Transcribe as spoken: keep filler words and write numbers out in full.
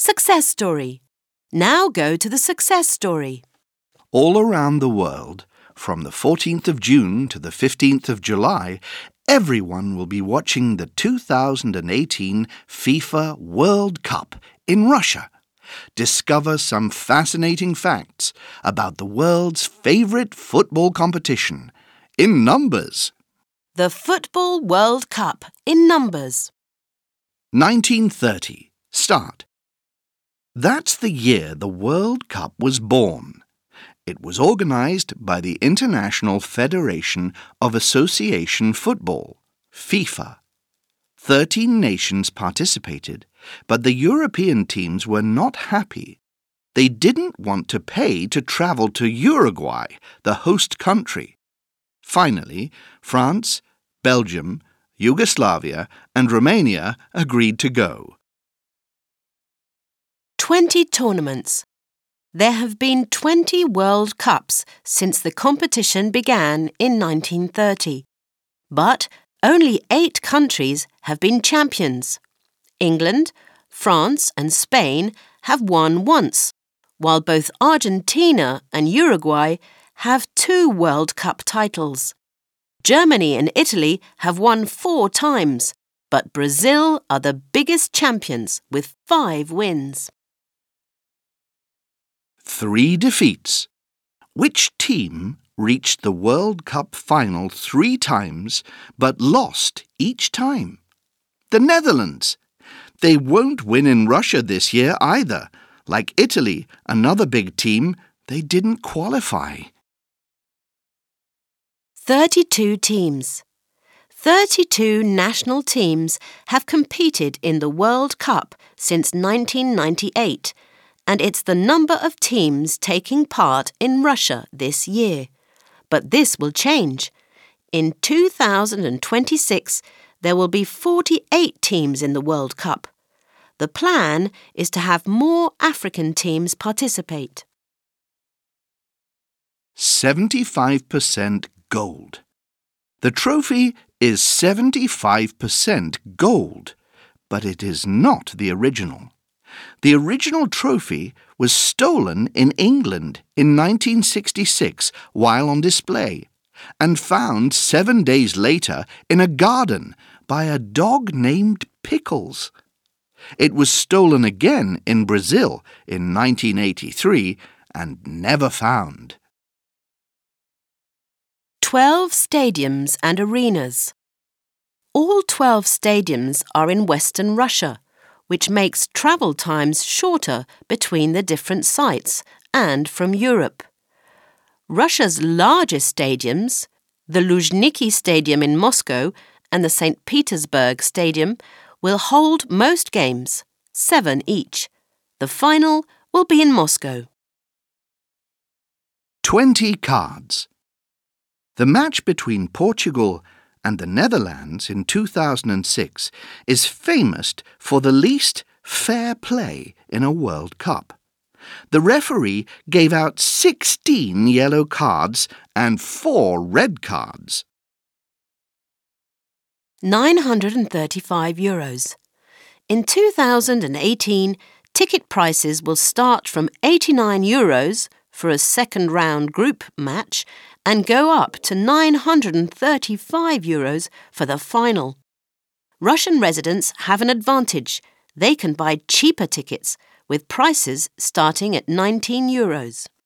Success story. Now go to the success story. All around the world, from the fourteenth of June to the fifteenth of July, everyone will be watching the two thousand eighteen FIFA World Cup in Russia. Discover some fascinating facts about the world's favorite football competition in numbers. The Football World Cup in numbers. nineteen thirty. Start. That's the year the World Cup was born. It was organized by the International Federation of Association Football, FIFA. Thirteen nations participated, but the European teams were not happy. They didn't want to pay to travel to Uruguay, the host country. Finally, France, Belgium, Yugoslavia, and Romania agreed to go. Twenty tournaments. There have been twenty World Cups since the competition began in nineteen thirty. But only eight countries have been champions. England, France and Spain have won once, while both Argentina and Uruguay have two World Cup titles. Germany and Italy have won four times, but Brazil are the biggest champions with five wins. Three defeats. Which team reached the World Cup final three times but lost each time? The Netherlands. They won't win in Russia this year either. Like Italy, another big team, they didn't qualify. Thirty-two teams. Thirty-two national teams have competed in the World Cup since nineteen ninety-eight, and it's the number of teams taking part in Russia this year. But this will change. In two thousand twenty-six, there will be forty-eight teams in the World Cup. The plan is to have more African teams participate. seventy-five percent gold. The trophy is seventy-five percent gold, but it is not the original. The original trophy was stolen in England in nineteen sixty-six while on display, and found seven days later in a garden by a dog named Pickles. It was stolen again in Brazil in nineteen eighty-three and never found. Twelve stadiums and arenas. All twelve stadiums are in Western Russia, which makes travel times shorter between the different sites and from Europe. Russia's largest stadiums, the Luzhniki Stadium in Moscow and the Saint Petersburg Stadium, will hold most games, seven each. The final will be in Moscow. Twenty cards. The match between Portugal and the Netherlands in two thousand six is famous for the least fair play in a World Cup. The referee gave out sixteen yellow cards and four red cards. nine hundred thirty-five euros. In two thousand eighteen, ticket prices will start from eighty-nine euros for a second round group match and go up to nine hundred thirty-five euros for the final. Russian residents have an advantage. They can buy cheaper tickets with prices starting at nineteen euros.